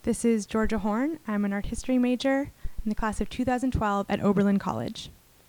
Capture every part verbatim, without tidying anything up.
This is Georgia Horn. I'm an art history major in the class of two thousand twelve at Oberlin College.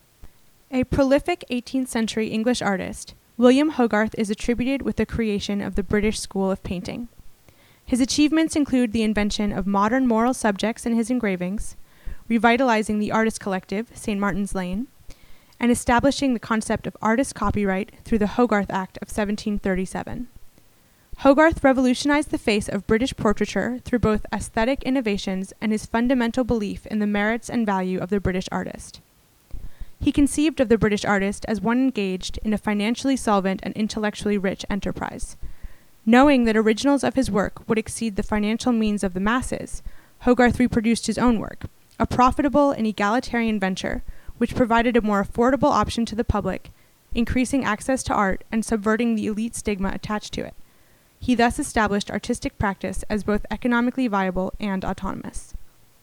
A prolific eighteenth century English artist, William Hogarth is attributed with the creation of the British School of Painting. His achievements include the invention of modern moral subjects in his engravings, revitalizing the artist collective, Saint Martin's Lane, and establishing the concept of artist copyright through the Hogarth Act of seventeen thirty-seven. Hogarth revolutionized the face of British portraiture through both aesthetic innovations and his fundamental belief in the merits and value of the British artist. He conceived of the British artist as one engaged in a financially solvent and intellectually rich enterprise. Knowing that originals of his work would exceed the financial means of the masses, Hogarth reproduced his own work, a profitable and egalitarian venture which provided a more affordable option to the public, increasing access to art and subverting the elite stigma attached to it. He thus established artistic practice as both economically viable and autonomous.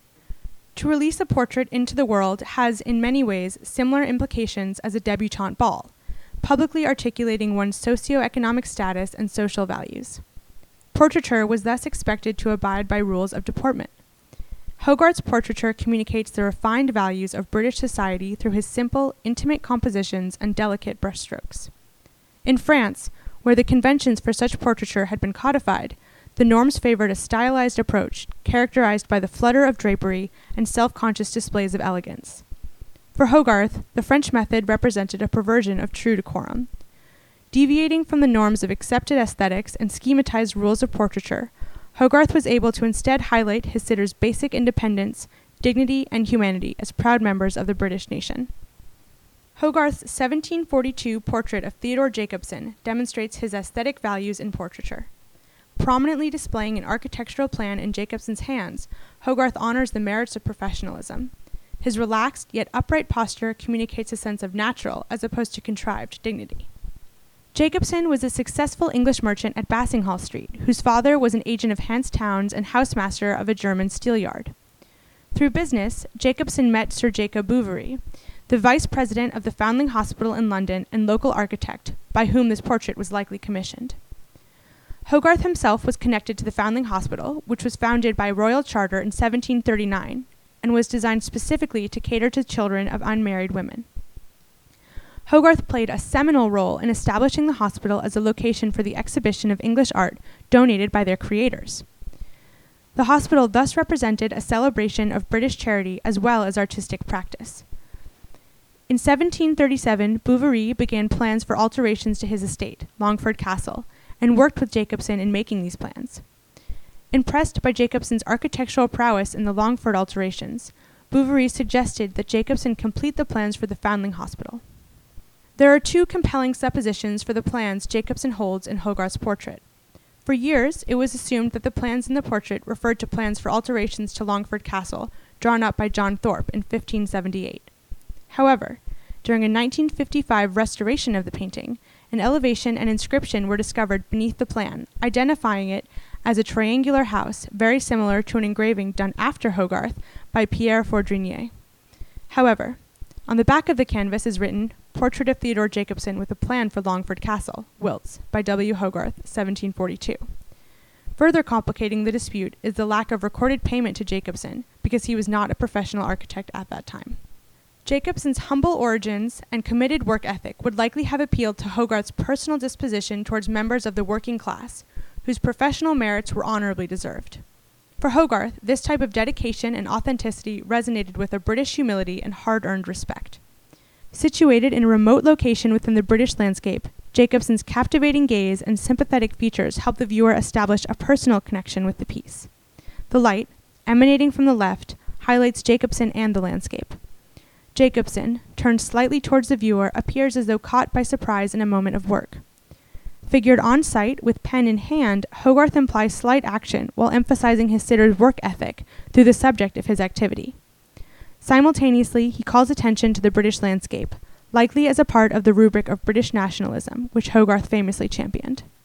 To release a portrait into the world has, in many ways, similar implications as a debutante ball, publicly articulating one's socioeconomic status and social values. Portraiture was thus expected to abide by rules of deportment. Hogarth's portraiture communicates the refined values of British society through his simple, intimate compositions and delicate brushstrokes. In France, where the conventions for such portraiture had been codified, the norms favored a stylized approach, characterized by the flutter of drapery and self-conscious displays of elegance. For Hogarth, the French method represented a perversion of true decorum. Deviating from the norms of accepted aesthetics and schematized rules of portraiture, Hogarth was able to instead highlight his sitters' basic independence, dignity, and humanity as proud members of the British nation. Hogarth's seventeen forty-two portrait of Theodore Jacobson demonstrates his aesthetic values in portraiture. Prominently displaying an architectural plan in Jacobson's hands, Hogarth honors the merits of professionalism. His relaxed yet upright posture communicates a sense of natural as opposed to contrived dignity. Jacobson was a successful English merchant at Bassinghall Street, whose father was an agent of Hans Townes and housemaster of a German steel yard. Through business, Jacobson met Sir Jacob Bouverie, the vice president of the Foundling Hospital in London and local architect, by whom this portrait was likely commissioned. Hogarth himself was connected to the Foundling Hospital, which was founded by royal charter in seventeen thirty-nine, and was designed specifically to cater to children of unmarried women. Hogarth played a seminal role in establishing the hospital as a location for the exhibition of English art donated by their creators. The hospital thus represented a celebration of British charity as well as artistic practice. In seventeen thirty-seven, Bouverie began plans for alterations to his estate, Longford Castle, and worked with Jacobson in making these plans. Impressed by Jacobson's architectural prowess in the Longford alterations, Bouverie suggested that Jacobson complete the plans for the Foundling Hospital. There are two compelling suppositions for the plans Jacobson holds in Hogarth's portrait. For years, it was assumed that the plans in the portrait referred to plans for alterations to Longford Castle, drawn up by John Thorpe in fifteen seventy-eight. However, during a nineteen fifty-five restoration of the painting, an elevation and inscription were discovered beneath the plan, identifying it as a triangular house very similar to an engraving done after Hogarth by Pierre Fourdrinier. However, on the back of the canvas is written, Portrait of Theodore Jacobson with a plan for Longford Castle, Wilts, by W. Hogarth, seventeen forty-two. Further complicating the dispute is the lack of recorded payment to Jacobson, because he was not a professional architect at that time. Jacobson's humble origins and committed work ethic would likely have appealed to Hogarth's personal disposition towards members of the working class, whose professional merits were honorably deserved. For Hogarth, this type of dedication and authenticity resonated with a British humility and hard-earned respect. Situated in a remote location within the British landscape, Jacobson's captivating gaze and sympathetic features help the viewer establish a personal connection with the piece. The light, emanating from the left, highlights Jacobson and the landscape. Jacobson, turned slightly towards the viewer, appears as though caught by surprise in a moment of work. Figured on site, with pen in hand, Hogarth implies slight action while emphasizing his sitter's work ethic through the subject of his activity. Simultaneously, he calls attention to the British landscape, likely as a part of the rubric of British nationalism, which Hogarth famously championed.